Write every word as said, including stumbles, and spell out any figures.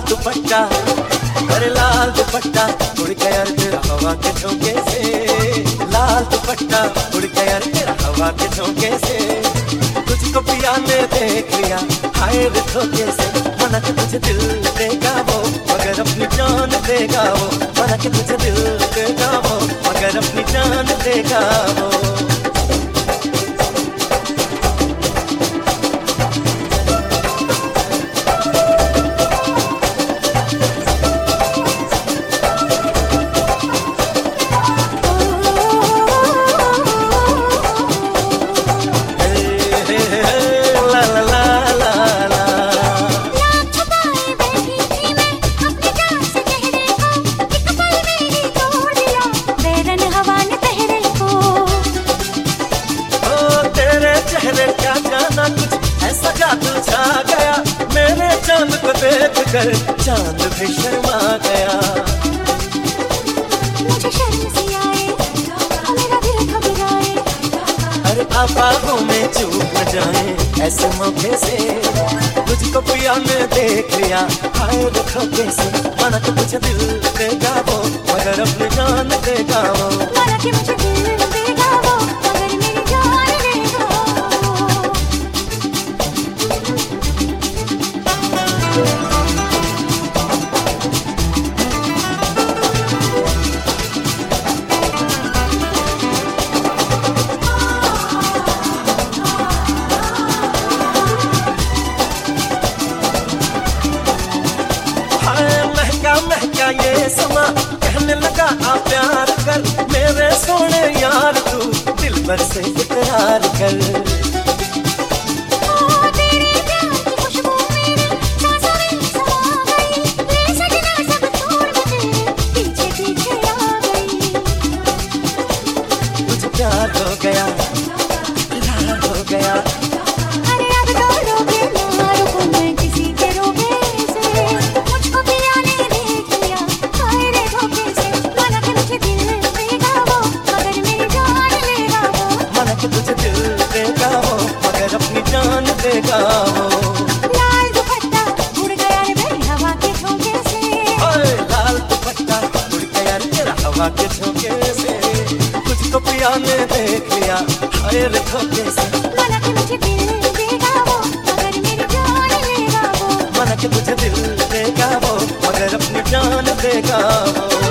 दुपट्टा, अरे लाल दुपट्टा उड़ गया तेरा हवा के झोंके से। लाल दुपट्टा उड़ गया तेरा हवा के झोंके से। तुझको पिया ने देख लिया हाय रे धोखे से। मना के तुझे दिल देगा वो मगर अपनी जान देगा वो। मना के तुझे दिल देगा वो मगर अपनी जान देगा वो। क्या जाना कुछ ऐसा जादू छा गया। मेरे चांद को देख कर चांद भी शर्मा गया। मुझे शर्म सी आए, मेरा दिल घबराए। अरे आबाहों में चूक न जाए ऐसे मौके से। तुझको पिया ने देख लिया हाय रे धोखे से। मना के तुझे दिल देगा वो मगर अपनी जान देगा वो। मना के मुझे दिल देगा वो मगर मेरी जान देगा वो। महका ये समा कहने लगा आ प्यार कर। मेरे सोने यार तू दिल भर से इकरार कर। ओ तेरे प्यार की खुशबू मेरी सांसों में समा गई। ले सजना सब छोड़ के तेरे पीछे पीछे आ गई। तुझे प्यार हो गया प्यार हो गया। अरे अब तो रोके ना रुकूं मैं किसी के रोके से। मुझको पिया ने देख लिया हाय रे धोखे से। मना के मुझे दिल देगा वो मगर मेरी जान लेगा वो। मना के तुझे दिल देगा वो मगर अपनी जान देगा वो। लाल दुपट्टा उड़ गया रे मेरी हवा के झोंके से। ओए लाल दुपट्टा उड़ गया रे तेरा हवा के झोंके से। तुझको पिया ने देख लिया हाय रे धोखे से। मना के मुझे दिल देगा वो मगर मेरी जान लेगा वो। मना के तुझे दिल देगा वो मगर अपनी जान देगा वो।